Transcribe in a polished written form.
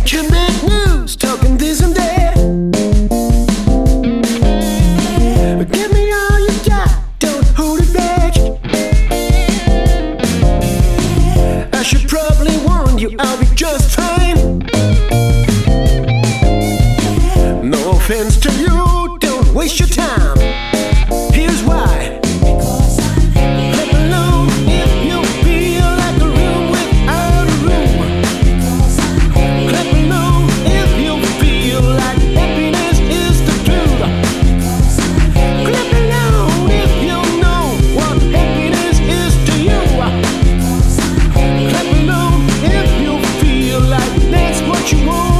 You make news, talking this and that. Give me all you got, don't hold it back. I should probably warn you, I'll be just fine. No offense to you, don't waste your time. Here's why. Clap along if you feel like a room without a room. Clap along if you feel like happiness is the truth. Clap along if you know what happiness is to you. Clap along if you feel like that's what you want.